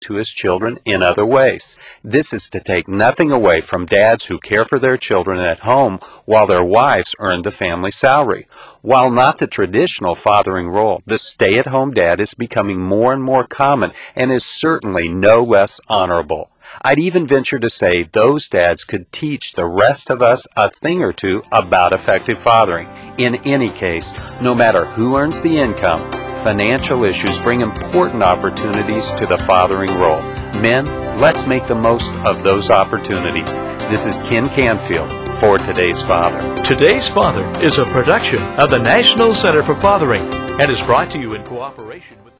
to his children in other ways. This is to take nothing away from dads who care for their children at home while their wives earn the family salary. While not the traditional fathering role, the stay-at-home dad is becoming more and more common and is certainly no less honorable. I'd even venture to say those dads could teach the rest of us a thing or two about effective fathering. In any case, no matter who earns the income, financial issues bring important opportunities to the fathering role. Men, let's make the most of those opportunities. This is Ken Canfield for Today's Father. Today's Father is a production of the National Center for Fathering and is brought to you in cooperation with...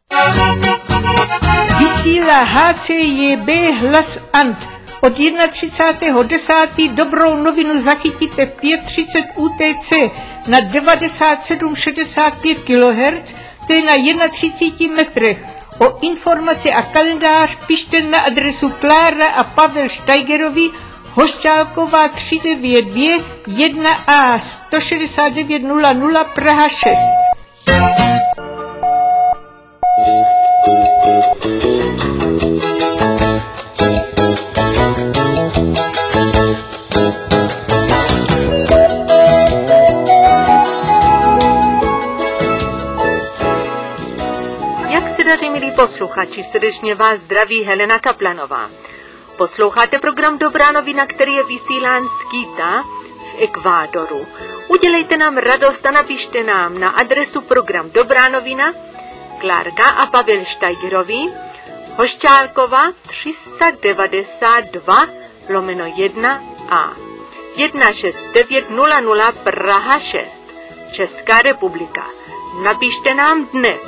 Vysílá HCJB Hlas Ant. Od 31.10. dobrou novinu zachytíte v 5:30 UTC na 9765 kHz, to je na 31 metrech. O informace a kalendář pište na adresu Klára a Pavel Steigerovi, Hošťálková 392 1A 16900 Praha 6. Milí posluchači, srdečně vás zdraví Helena Kaplanová. Posloucháte program Dobrá novina, který je vysílán z Quita v Ekvádoru. Udělejte nám radost a napište nám na adresu program Dobrá novina, Klárka a Pavel Steigerovi, Hošťálkova 392 1A 16900 Praha 6, Česká republika. Napište nám dnes.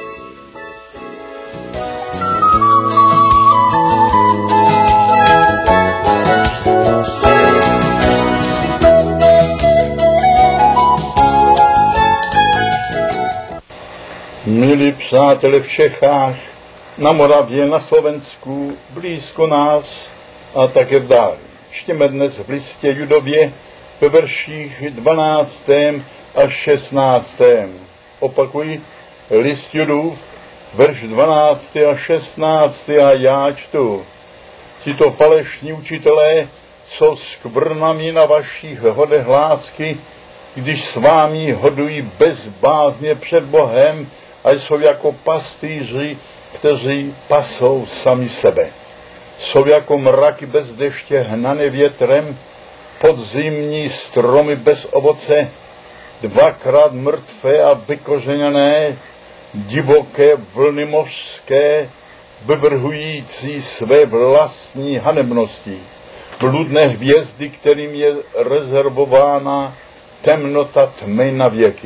Milí přátelé v Čechách, na Moravě, na Slovensku, blízko nás a také v dáli. Čteme dnes v listě Judově ve verších 12. a 16. Opakuji, list Judův, verš 12. a 16. a já čtu. Tito falešní učitelé jsou skvrnami na vašich hodech lásky, když s vámi hodují bez bázně před Bohem a jsou jako pastýři, kteří pasou sami sebe. Jsou jako mraky bez deště hnané větrem, podzimní stromy bez ovoce, dvakrát mrtvé a vykořeněné, divoké vlny mořské, vyvrhující své vlastní hanebnosti, bludné hvězdy, kterým je rezervována temnota tmy na věky.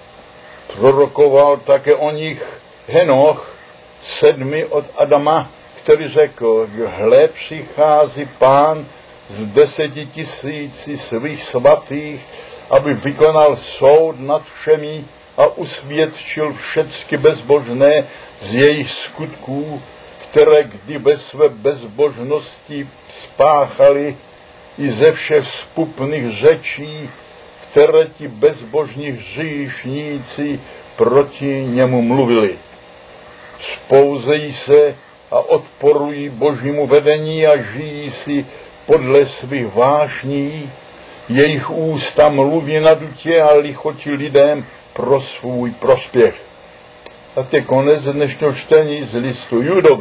Prorokoval také o nich Henoch, 7. od Adama, který řekl, hle, přichází Pán z 10 000 svých svatých, aby vykonal soud nad všemi a usvědčil všecky bezbožné z jejich skutků, které kdy ve své bezbožnosti spáchali, i ze všech vzpupných řečí, které ti bezbožní hříšníci proti němu mluvili. Spouzejí se a odporují božímu vedení a žijí si podle svých vášní, jejich ústa mluví nadutě a lichotí lidem pro svůj prospěch. A to je konec dnešního čtení z listu Judovi.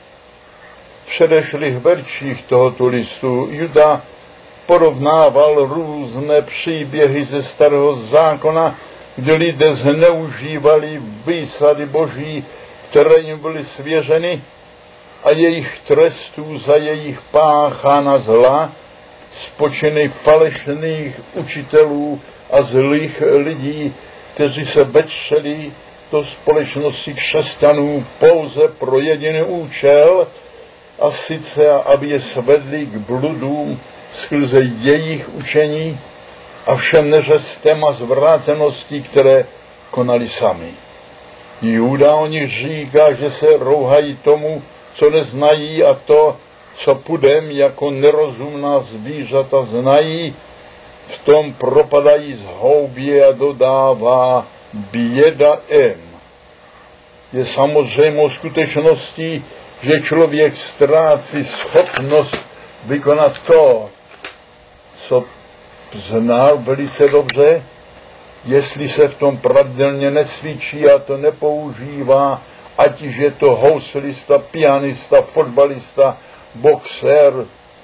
V předešlých verších tohoto listu Juda porovnával různé příběhy ze Starého zákona, kde lidé zneužívali výsady boží, které jim byly svěřeny, a jejich trestů za jejich páchána zla z počiny falešných učitelů a zlých lidí, kteří se vetřeli do společnosti křesťanů pouze pro jediný účel, a sice, aby je svedli k bludům skrze jejich učení a všem neřestem a zvráceností, které konali sami. Juda o nich říká, že se rouhají tomu, co neznají, a to, co pudem jako nerozumná zvířata znají, v tom propadají zhoubě, a dodává běda em. Je samozřejmou skutečností, že člověk ztrácí schopnost vykonat to, co znal velice dobře, jestli se v tom pravidelně necvičí a to nepoužívá, ať je to houslista, pianista, fotbalista, boxer,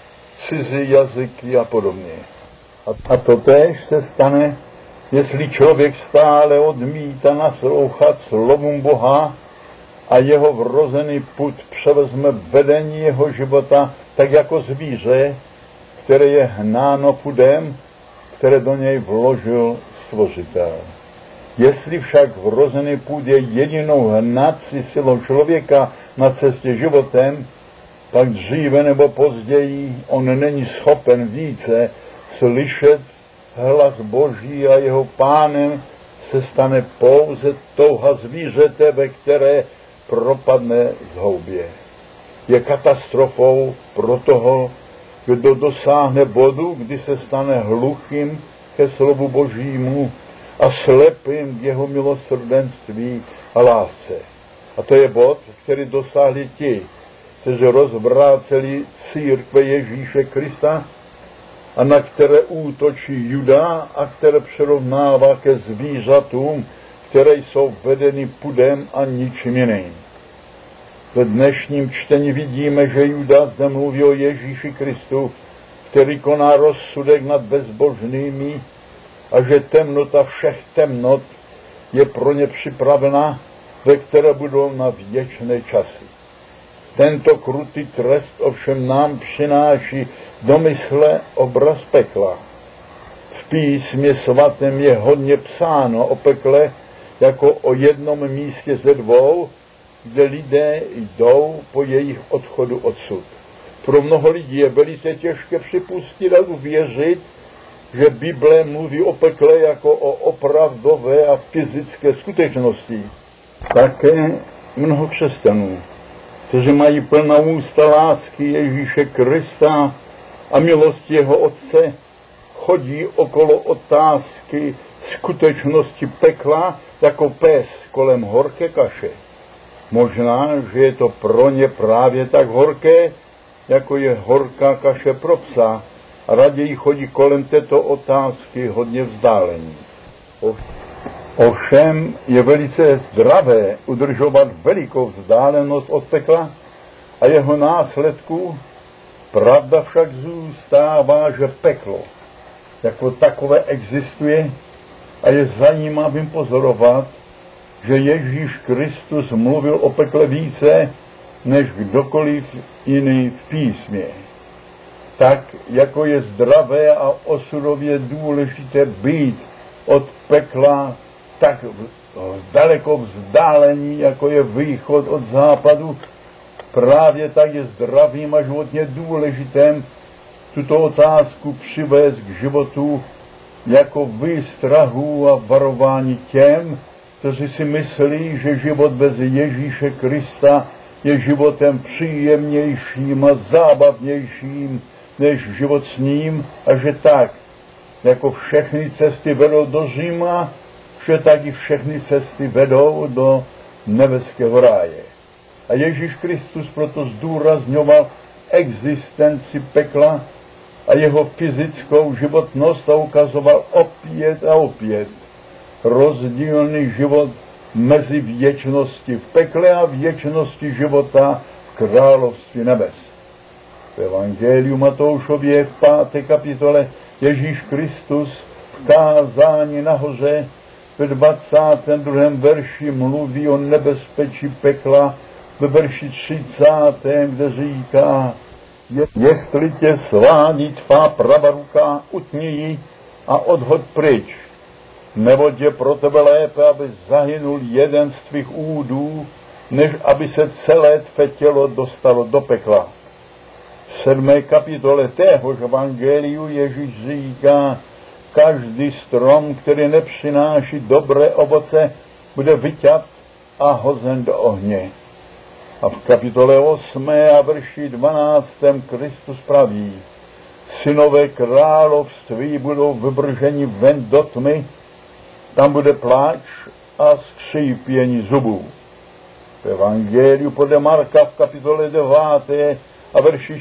cizí jazyky a podobně. A to též se stane, jestli člověk stále odmítá naslouchat slovům Boha a jeho vrozený pud převezme vedení jeho života tak jako zvíře, které je hnáno pudem, které do něj vložil Stvořitel. Jestli však vrozený pud je jedinou hnací silou člověka na cestě životem, pak dříve nebo později on není schopen více slyšet hlas Boží a jeho pánem se stane pouze touha zvířete, ve které propadne zhoubě. Je katastrofou pro toho, kdo dosáhne bodu, kdy se stane hluchým ke slovu Božímu a slepým k jeho milosrdenství a lásce. A to je bod, který dosáhli ti, kteří rozvráceli církve Ježíše Krista a na které útočí Juda a které přirovnává ke zvířatům, které jsou vedeny pudem a ničím jiným. Ve dnešním čtení vidíme, že Juda zde mluví o Ježíši Kristu, který koná rozsudek nad bezbožnými a že temnota všech temnot je pro ně připravena, ve které budou na věčné časy. Tento krutý trest ovšem nám přináší do mysle obraz pekla. V písmě svatém je hodně psáno o pekle jako o jednom místě ze dvou, kde lidé jdou po jejich odchodu odsud. Pro mnoho lidí je velice těžké připustit a uvěřit, že Bible mluví o pekle jako o opravdové a fyzické skutečnosti. Také mnoho křesťanů, kteří mají plná ústa lásky Ježíše Krista a milosti jeho Otce, chodí okolo otázky skutečnosti pekla jako pes kolem horké kaše. Možná, že je to pro ně právě tak horké, jako je horká kaše pro psa, a raději chodí kolem této otázky hodně vzdálení. Ovšem je velice zdravé udržovat velikou vzdálenost od pekla a jeho následků. Pravda však zůstává, že peklo jako takové existuje a je zajímavým pozorovat, že Ježíš Kristus mluvil o pekle více než kdokoliv jiný v písmě. Tak, jako je zdravé a osudově důležité být od pekla tak daleko vzdálení, jako je východ od západu, právě tak je zdravým a životně důležitým tuto otázku přivést k životu jako výstrahu a varování těm, kteří si myslí, že život bez Ježíše Krista je životem příjemnějším a zábavnějším než život s ním a že tak, jako všechny cesty vedou do Říma, že tak i všechny cesty vedou do nebeského ráje. A Ježíš Kristus proto zdůrazňoval existenci pekla a jeho fyzickou životnost a ukazoval opět a opět rozdílný život mezi věčností v pekle a věčností života v království nebes. V Evangeliu Matoušově v 5. kapitole Ježíš Kristus v kázání nahoře ve 22. verši mluví o nebezpečí pekla, ve verši 30. kde říká: jestli tě svádí tvá pravá ruka, utni ji a odhoď pryč. Neboť je pro tebe lépe, aby zahynul jeden z tvých údů, než aby se celé tvé tělo dostalo do pekla. V 7. kapitole téhož evangeliu Ježíš říká: každý strom, který nepřináší dobré ovoce, bude vyťat a hozen do ohně. A v kapitole 8. a verši 12. Kristus praví: synové království budou vybrženi ven do tmy, tam bude pláč a skřípění zubů. V Evangeliu podle Marka v kapitole 9 a verši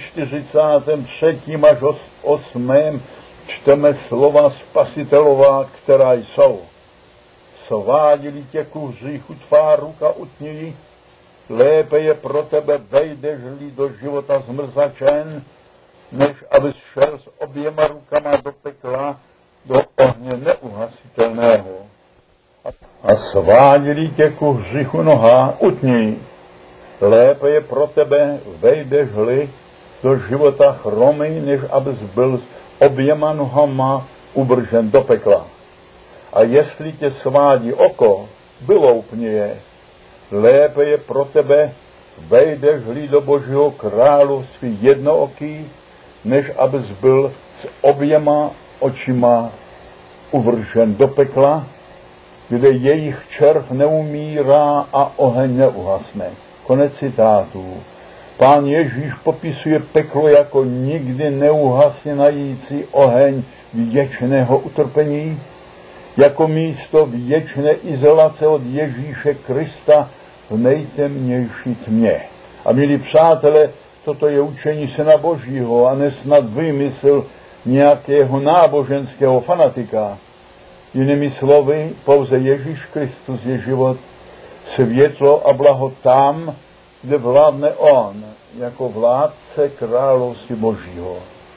43. až 8. čteme slova Spasitelová, která jsou. Svádili tě ku hříchu, tvá ruka utní, lépe je pro tebe, vejdeš-li do života zmrzačen, než abys šel s oběma rukama do pekla, do ohně neuhasitelného. A svádili tě ku hříchu noha, utní, lépe je pro tebe, vejdeš-li do života chromý, než abys byl s oběma nohama uvržen do pekla. A jestli tě svádí oko, vyloupni je, lépe je pro tebe, vejdeš-li do Božího království jednooký, než abys byl s oběma očima uvržen do pekla, kde jejich červ neumírá a oheň neuhasne. Konec citátu. Pán Ježíš popisuje peklo jako nikdy neuhasínající oheň věčného utrpení, jako místo věčné izolace od Ježíše Krista v nejtemnější tmě. A milí přátelé, toto je učení Syna Božího a nesnad vymysl nějakého náboženského fanatika. Jinými slovy, pouze Ježíš Kristus je život, světlo a blaho tam, kde vládne on, jako vládce království Božího.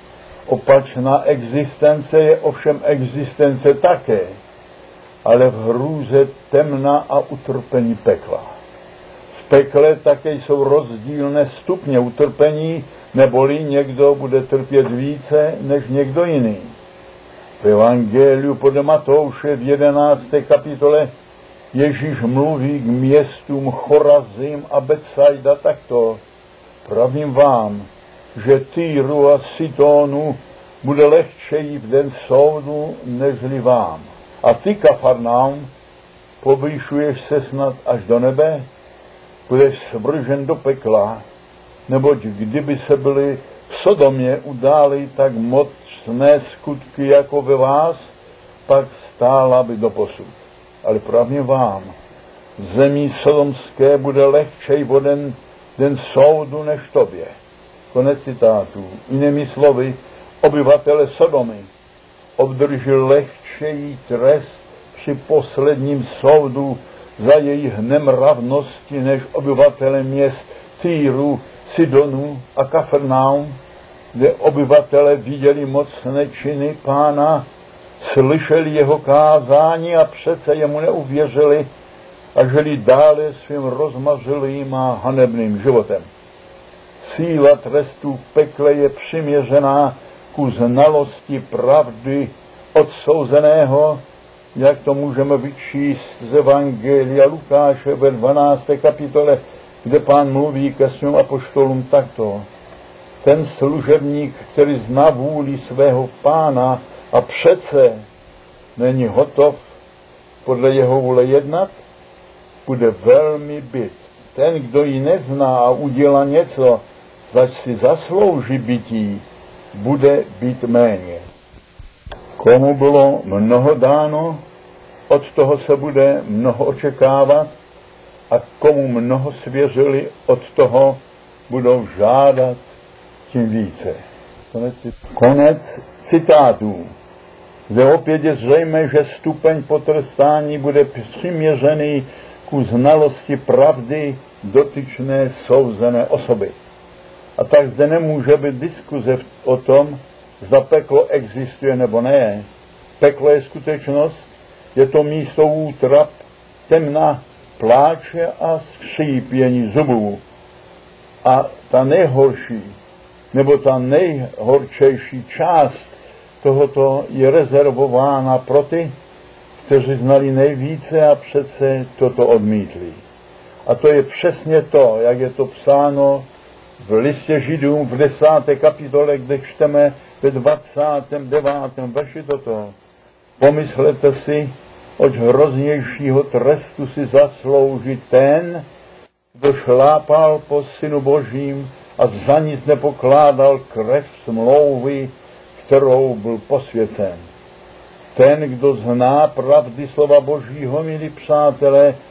Opačná existence je ovšem existence také, ale v hrůze temna a utrpení pekla. V pekle také jsou rozdílné stupně utrpení, neboli někdo bude trpět více než někdo jiný. V Evangeliu podle Matouše v 11. kapitole Ježíš mluví k městům Chorazim a Betsaida takto. Pravím vám, že Týru a Sidonu bude lehčeji v den soudu, nežli vám. A ty, Kafarnaum, povýšuješ se snad až do nebe, budeš svržen do pekla, neboť kdyby se byli v Sodomě událi tak mocné skutky jako ve vás, pak stála by doposud. Ale pravím vám, zemí sodomské bude lehčej voden den soudu než tobě. Konec citátu. Jinými slovy, obyvatele Sodomy obdrží lehčejí trest při posledním soudu za jejich nemravnosti než obyvatele měst Týru, Sidonu a Kafarnaum, kde obyvatele viděli mocné činy Pána, slyšeli jeho kázání a přece jemu neuvěřili a žili dále svým rozmařilým a hanebným životem. Síla trestu v pekle je přiměřená ku znalosti pravdy odsouzeného, jak to můžeme vyčíst z Evangelia Lukáše ve 12. kapitole, kde Pán mluví ke svým apoštolům takto. Ten služebník, který zná vůli svého Pána a přece není hotov podle jeho vůle jednat, bude velmi byt. Ten, kdo ji nezná a udělá něco, zač si zaslouží bytí, bude být méně. Komu bylo mnoho dáno, od toho se bude mnoho očekávat, a komu mnoho svěřili, od toho budou žádat tím více. Konec citátů. Zde opět je zřejmé, že stupeň potrestání bude přiměřený ku znalosti pravdy dotyčné souzené osoby. A tak zde nemůže být diskuze o tom, zda peklo existuje nebo ne. Peklo je skutečnost, je to místo útrap, temna, pláče a skřípění zubů. A ta nejhorší, nebo ta nejhorčejší část tohoto je rezervována pro ty, kteří znali nejvíce a přece toto odmítli. A to je přesně to, jak je to psáno v listě Židům v 10. kapitole, kde čteme ve 29. verši toto. Pomyslete si, oč hroznějšího trestu si zaslouží ten, kdo šlápal po Synu Božím a za nic nepokládal krev smlouvy, kterou byl posvěcen. Ten, kdo zná pravdy slova Božího, milí přátelé,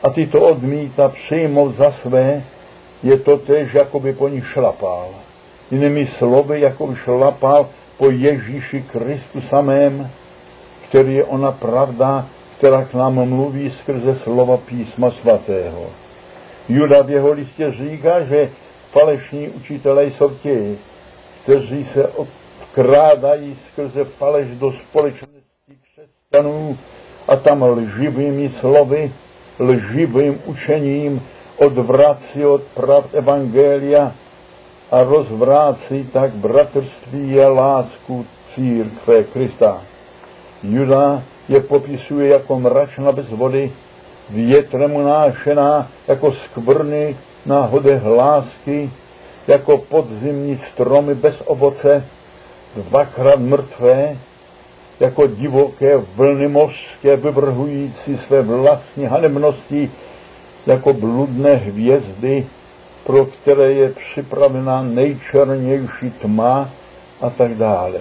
a ty to odmítá přijmout za své, je to též, jako by po nich šlapal. Jinými slovy, jako by šlapal po Ježíši Kristu samém, který je ona pravda, která k nám mluví skrze slova písma svatého. Juda v jeho listě říká, že falešní učitelé jsou ti, kteří se vkrádají skrze faleš do společnosti křesťanů a tam lživými slovy, lživým učením odvrací od pravd evangelia a rozvrácí tak bratrství a lásku církve Krista. Juda je popisuje jako mračna bez vody, větrem unášená, jako skvrny na hodech lásky, jako podzimní stromy bez ovoce, dvakrát mrtvé, jako divoké vlny mořské vyvrhující své vlastní hanebnosti, jako bludné hvězdy, pro které je připravena nejčernější tma a tak dále.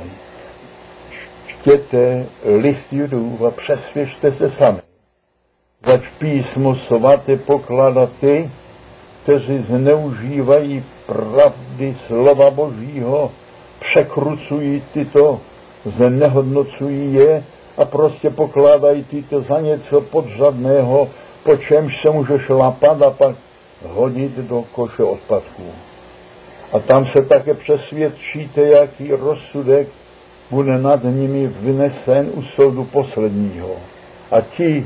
Čtěte list Judův a přesvědčte se sami. Zač písmo svaté pokládá ty, kteří zneužívají pravdy slova Božího, překrucují tyto, znehodnocují je a prostě pokládají tyto za něco podřadného, po čemž se může šlapat a pak hodit do koše odpadků. A tam se také přesvědčíte, jaký rozsudek bude nad nimi vynesen u soudu posledního. A ti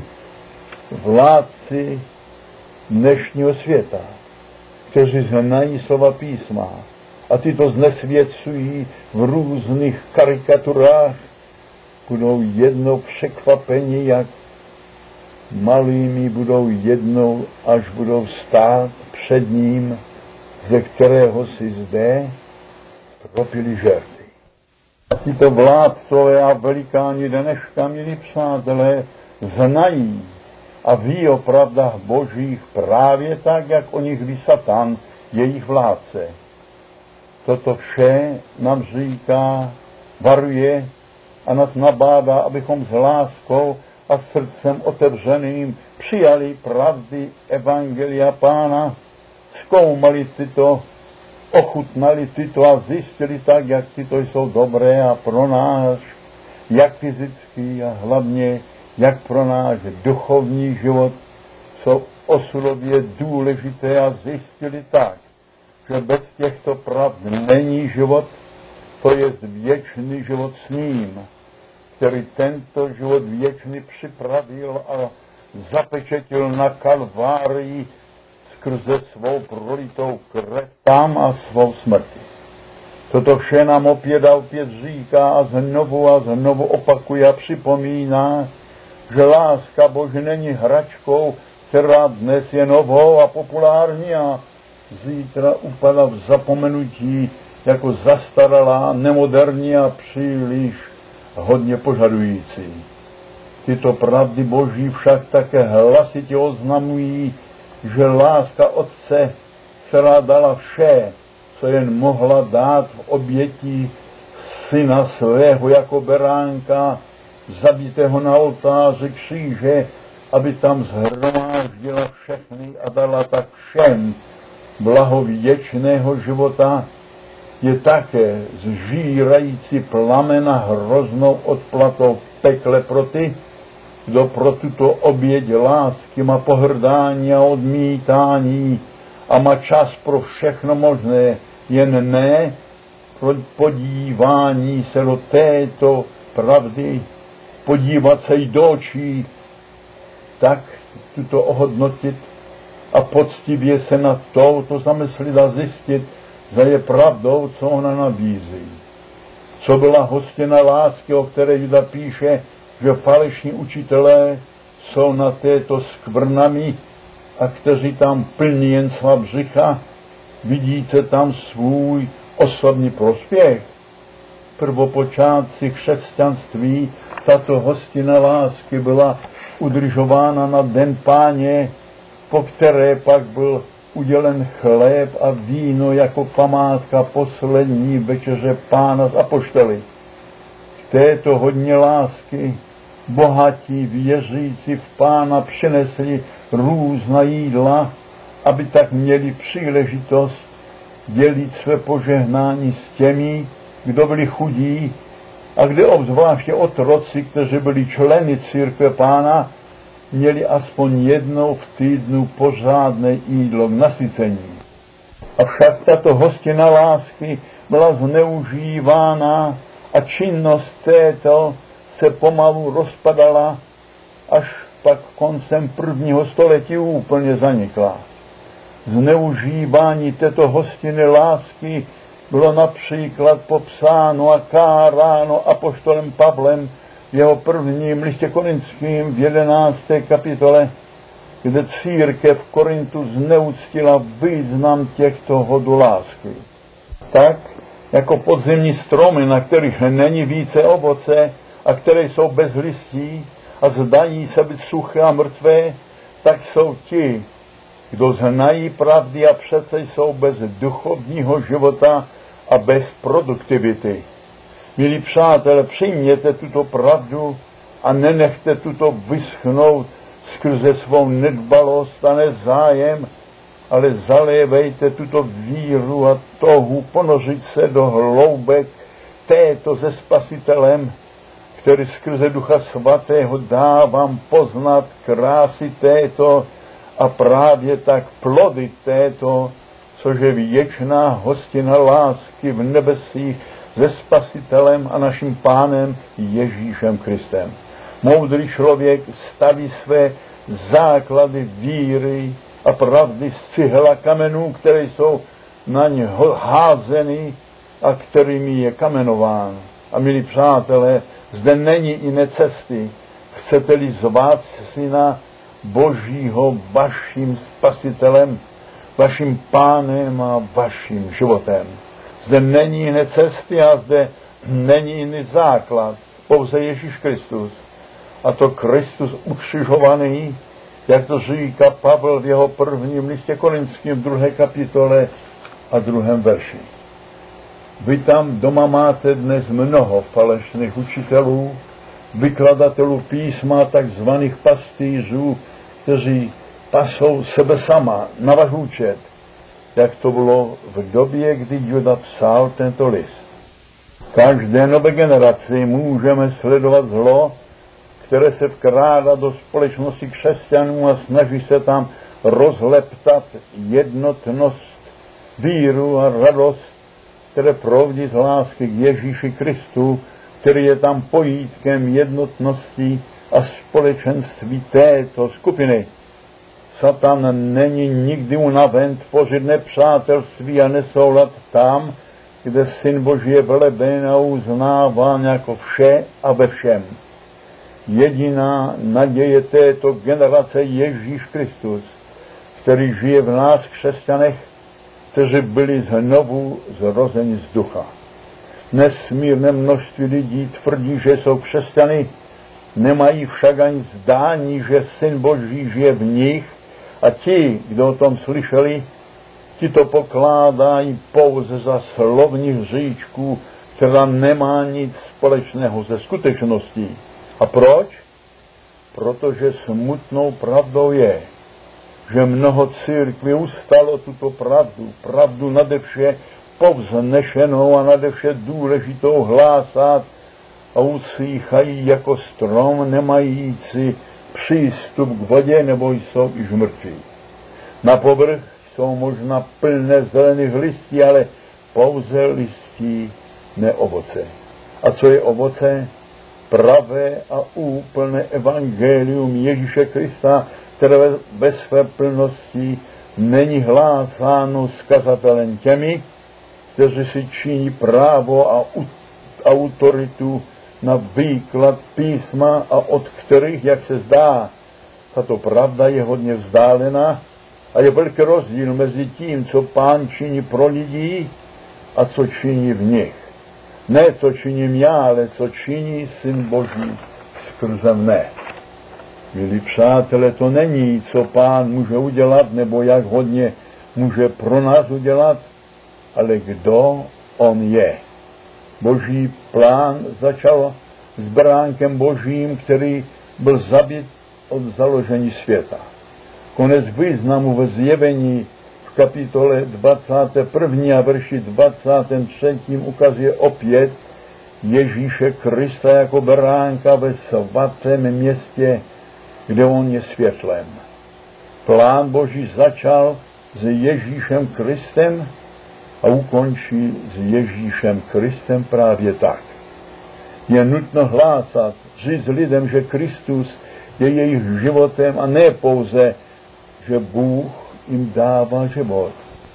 vládci dnešního světa, kteří znají slova písma a ty to znesvěcují v různých karikaturách, budou jednou překvapeni, jak malými budou jednou, až budou stát před ním, ze kterého si zde propili žerty. A tyto vládcové a velikáni dneška, milí přátelé, znají a ví o pravdách Božích právě tak, jak o nich ví Satan, jejich vládce. Toto vše nám říká, varuje a nás nabádá, abychom s láskou a srdcem otevřeným přijali pravdy evangelia Pána, zkoumali tyto, ochutnali tyto a zjistili tak, jak tyto jsou dobré a pro náš, jak fyzický a hlavně jak pro náš duchovní život jsou osudově důležité a zjistili tak, že bez těchto pravd není život, to je věčný život s ním, který tento život věčný připravil a zapečetil na Kalvárii skrze svou prolitou krev tam a svou smrti. Toto vše nám opět a opět říká a znovu opakuje a připomíná, že láska Boží není hračkou, která dnes je novou a populární a zítra upadá v zapomenutí jako zastaralá, nemoderní a příliš hodně požadující. Tyto pravdy Boží však také hlasitě oznamují, že láska Otce, která dala vše, co jen mohla dát v oběti syna svého jako beránka, zabitého na oltáři kříže, aby tam shromáždila všechny a dala tak všem blaho věčného života, je také zžírající plamen a hroznou odplatou v pekle pro ty, kdo pro tuto oběť lásky má pohrdání a odmítání a má čas pro všechno možné, jen ne pro podívání se do této pravdy, podívat se jí do očí, tak tuto ohodnotit a poctivě se nad touto zamyslit a zjistit, že je pravdou, co ona nabízí. Co byla hostina lásky, o které Juda píše, že falešní učitelé jsou na této skvrnami a kteří tam plní jen svá břicha, vidíte tam svůj osobní prospěch. Prvopočátci křesťanství tato hostina lásky byla udržována na den Páně, po které pak byl udělen chléb a víno jako památka poslední večeře Pána z apoštoly. V této hodně lásky bohatí věřící v Pána přinesli různá jídla, aby tak měli příležitost dělit své požehnání s těmi, kdo byli chudí, a kde obzvláště otroci, kteří byli členy církve Pána, měli aspoň jednou v týdnu pořádné jídlo k nasycení. Avšak tato hostina lásky byla zneužívána a činnost této se pomalu rozpadala, až pak koncem 1. století úplně zanikla. Zneužívání této hostiny lásky bylo například popsáno a káráno apoštolem Pavlem v jeho prvním listě Korinským v 11. kapitole, kde církev v Korintu zneuctila význam těchto hodů lásky. Tak, jako podzemní stromy, na kterých není více ovoce a které jsou bez listí a zdají se být suché a mrtvé, tak jsou ti, kdo znají pravdy a přece jsou bez duchovního života a bez produktivity. Milí přátelé, přijměte tuto pravdu a nenechte tuto vyschnout skrze svou nedbalost a nezájem, ale zalévejte tuto víru a touhu ponořit se do hloubek této se Spasitelem, který skrze Ducha Svatého dá vám poznat krásy této a právě tak plody této, což je věčná hostina lásky v nebesích se Spasitelem a naším Pánem Ježíšem Kristem. Moudrý člověk staví své základy víry a pravdy z cihel a kamenů, které jsou na ně házeny a kterými je kamenován. A milí přátelé, zde není jiné cesty. Chcete-li zvát Syna Božího vaším Spasitelem, vaším Pánem a vaším životem. Zde není jiné cesty a zde není jiný základ, pouze Ježíš Kristus. A to Kristus ukřižovaný, jak to říká Pavel v jeho prvním listě Korinským 2. kapitole a 2. verši. Vy tam doma máte dnes mnoho falešných učitelů, vykladatelů písma, takzvaných pastýřů, kteří pasou sebe sama na váš účet, jak to bylo v době, kdy Juda psal tento list. Každé nové generaci můžeme sledovat zlo, které se vkrádá do společnosti křesťanů a snaží se tam rozleptat jednotnost, víru a radost, které proudí z lásky k Ježíši Kristu, který je tam pojítkem jednotnosti a společenství této skupiny. Satan není nikdy unaven tvořit nepřátelství a nesoulad tam, kde Syn Boží je veleben a uznáván jako vše a ve všem. Jediná naděje této generace Ježíš Kristus, který žije v nás křesťanech, kteří byli znovu zrozeni z ducha. Nesmírné množství lidí tvrdí, že jsou křesťany, nemají však ani zdání, že Syn Boží žije v nich, a ti, kdo o tom slyšeli, ti to pokládají pouze za slovní hříčku, která nemá nic společného se skutečností. A proč? Protože smutnou pravdou je, že mnoho církví ustalo tuto pravdu nade vše povznešenou a nade vše důležitou hlásat a usíchají jako strom nemající přístup k vodě, nebo jsou již mrtví. Na povrch jsou možná plné zelených listí, ale pouze listí, ne ovoce. A co je ovoce? Pravé a úplné evangelium Ježíše Krista, které ve své plnosti není hlásáno skazatelem těmi, kteří si činí právo a autoritu na výklad písma a od kterých, jak se zdá, tato pravda je hodně vzdálená a je velký rozdíl mezi tím, co Pán činí pro lidi a co činí v nich. Ne, co činím já, ale co činí Syn Boží skrze mne. Milí přátelé, to není, co Pán může udělat, nebo jak hodně může pro nás udělat, ale kdo on je. Boží plán začal s beránkem Božím, který byl zabit od založení světa. Konec významu ve Zjevení v kapitole 21. a verši 23. ukazuje opět Ježíše Krista jako beránka ve svatém městě, kde on je světlem. Plán Boží začal s Ježíšem Kristem a ukončí s Ježíšem Kristem právě tak. Je nutno hlásat, říct lidem, že Kristus je jejich životem a ne pouze, že Bůh jim dává život.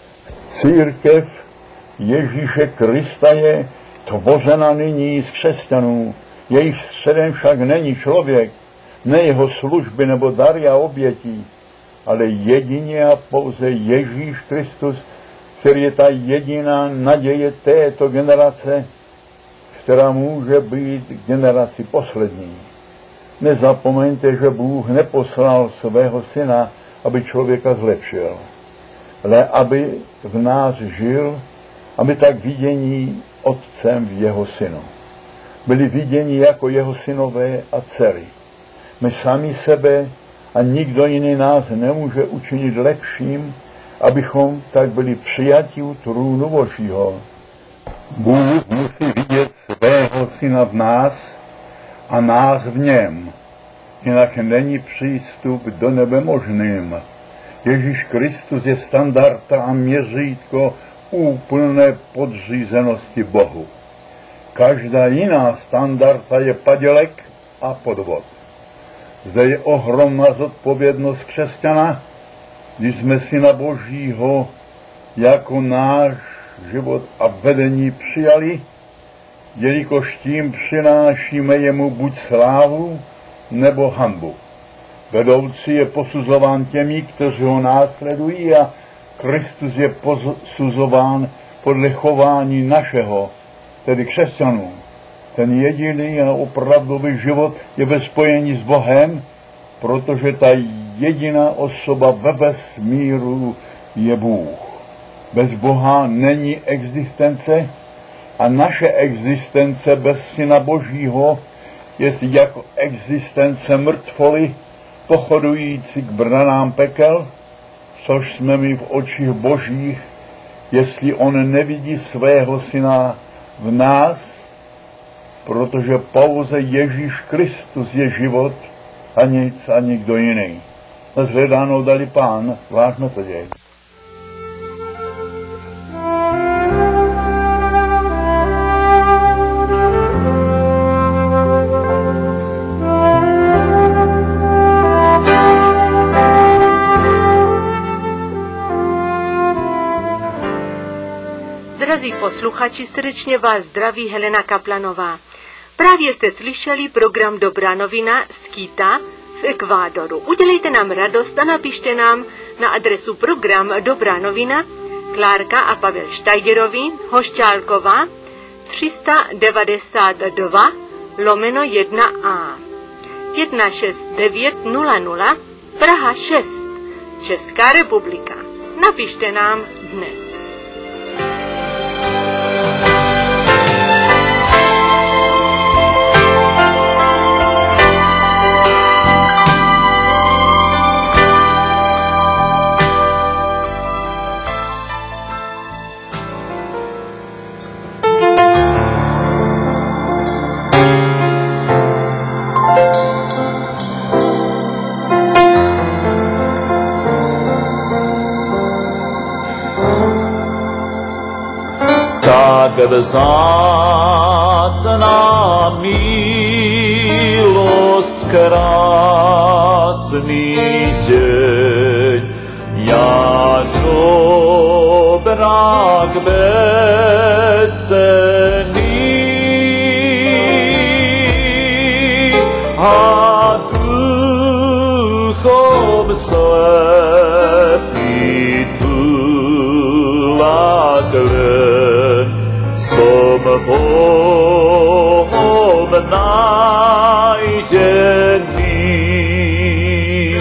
Církev Ježíše Krista je tvořena nyní z křesťanů. Jejich středem však není člověk, ne jeho služby nebo dary a obětí, ale jedině a pouze Ježíš Kristus, který je ta jediná naděje této generace, která může být generací poslední. Nezapomeňte, že Bůh neposlal svého syna, aby člověka zlepšil, ale aby v nás žil, aby tak vidění Otcem v jeho synu. Byli viděni jako jeho synové a dcery. My sami sebe a nikdo jiný nás nemůže učinit lepším, abychom tak byli přijati u trůnu Božího. Bůh musí vidět svého syna v nás a nás v něm. Jinak není přístup do nebe možným. Ježíš Kristus je standarda a měřítko úplné podřízenosti Bohu. Každá jiná standarda je padělek a podvod. Zde je ohromná zodpovědnost křesťana, když jsme syna Božího jako náš život a vedení přijali, jelikož tím přinášíme jemu buď slávu, nebo hanbu. Vedoucí je posuzován těmi, kteří ho následují, a Kristus je posuzován podle chování našeho, tedy křesťanů. Ten jediný a opravdový život je ve spojení s Bohem, protože ta jediná osoba ve vesmíru je Bůh. Bez Boha není existence a naše existence bez Syna Božího je jako existence mrtvoly pochodující k branám pekel, což jsme my v očích Božích, jestli on nevidí svého Syna v nás, protože pouze Ježíš Kristus je život a nic a nikdo jiný. Zhledáno dali Pán, vážme to děj. Drazí posluchači, srdečně vás zdraví Helena Kaplanová. Právě jste slyšeli program Dobrá novina z Quita v Ekvádoru. Udělejte nám radost a napište nám na adresu program Dobrá novina, Klárka a Pavel Štajgerovi, Hošťálková, 392/1A, 16900, Praha 6, Česká republika. Napište nám dnes. Vzácná milost, krásný deň, jáž obrák bezcenný a duchom slepý tulaklen. Som Bohom najdený.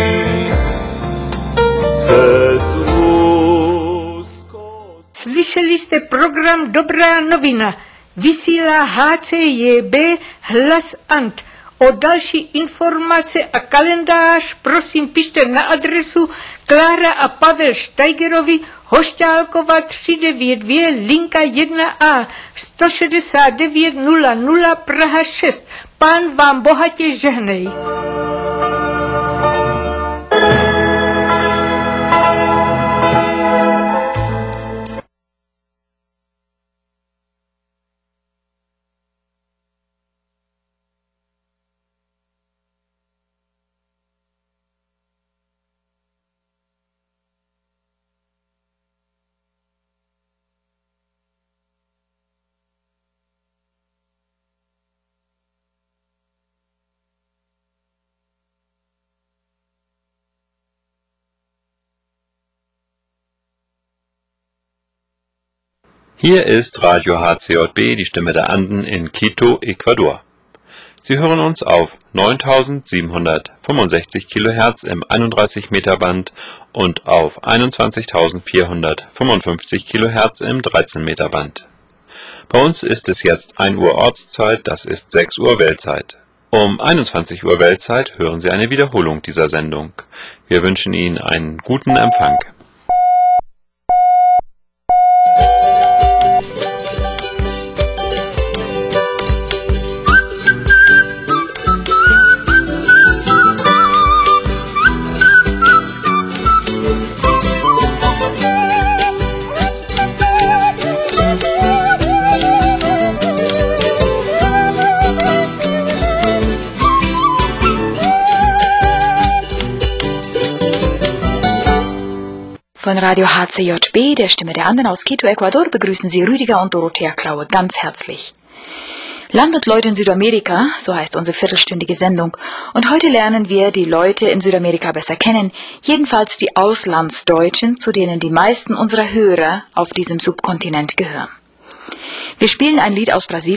Slyšeli jste program Dobrá novina. Vysílá HCJB Hlas Ant. O další informace a kalendář prosím pište na adresu Klára a Pavel Steigerovi, Hošťálkova 392, linka 1A, 169 00 Praha 6. Pán vám bohatě žehnej. Hier ist Radio HCJB, die Stimme der Anden in Quito, Ecuador. Sie hören uns auf 9765 kHz im 31 Meter Band und auf 21.455 kHz im 13 Meter Band. Bei uns ist es jetzt 1 Uhr Ortszeit, das ist 6 Uhr Weltzeit. Um 21 Uhr Weltzeit hören Sie eine Wiederholung dieser Sendung. Wir wünschen Ihnen einen guten Empfang. Von Radio HCJB, der Stimme der Anden aus Quito, Ecuador, begrüßen Sie Rüdiger und Dorothea Klaue ganz herzlich. Land und Leute in Südamerika, so heißt unsere viertelstündige Sendung. Und heute lernen wir die Leute in Südamerika besser kennen, jedenfalls die Auslandsdeutschen, zu denen die meisten unserer Hörer auf diesem Subkontinent gehören. Wir spielen ein Lied aus Brasilien.